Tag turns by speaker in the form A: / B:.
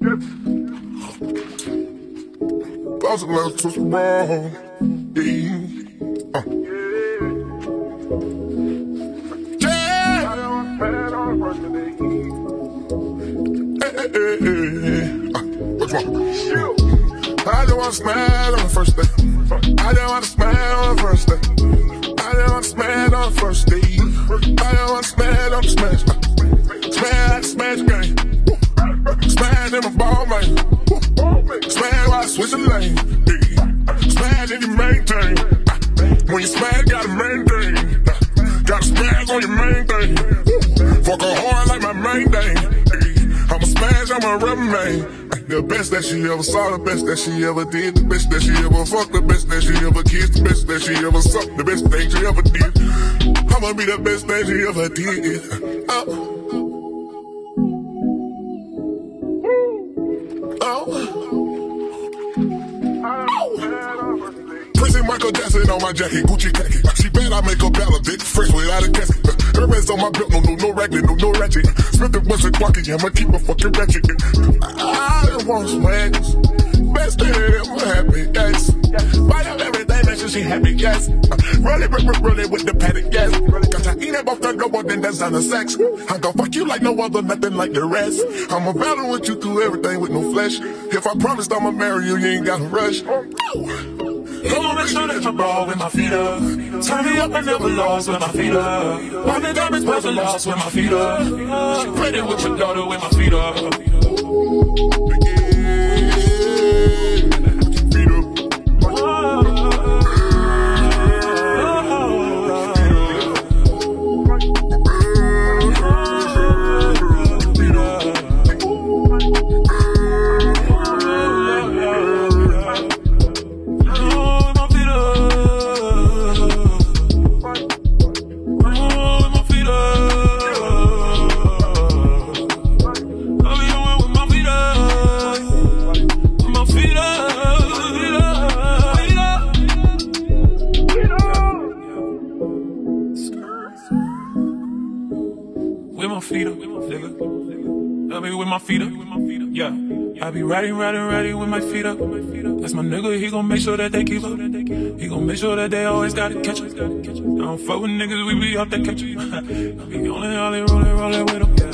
A: Thousand letters to wrong. Yeah. What's wrong? I don't want to smile on the first day. I don't want to smile on the first day. I don't want to smile on the first day. I don't want to smile on the smash. Smile like the smash game. Smash in my ball, man. Smash while I switch the lane. Smash and you maintain. When you smash, gotta maintain. Gotta smash on your main thing. Fuck her hard like my main thing. I'ma smash, I'ma remain. The best that she ever saw, the best that she ever did, the best that she ever fucked, the best that she ever kissed, the best that she ever sucked, the best thing she ever did. I'ma be the best thing she ever did. Prince Michael Jackson on my jacket, Gucci khaki. She bet I make her ballot, fresh without a casket. Hermes on my belt, no ragged, no ratchet. Smith and Wesson walking, I'ma keep a fucking ratchet. I just want swags, best thing that ever happened, yes. Buy up everything, make sure she happy, yes. Roll it with the paddock, yes. Got to eat it off the door, then that's on the sex. I gon' fuck you like no other, nothing like the rest. I'ma battle with you through everything with no flesh. If I promised I'ma marry you, you ain't gotta rush.
B: I'ma make sure that you ball with my feet up. Turn me up and never lost with my feet up. All the diamonds was a loss with my feet up. She pregnant with your daughter with my feet up. With my feet up, nigga. I be with my feet up, yeah. I be riding with my feet up. That's my nigga, he gon' make sure that they keep up. He gon' make sure that they always gotta catch up. I don't fuck with niggas, we be off that catch up. I be rolling with them.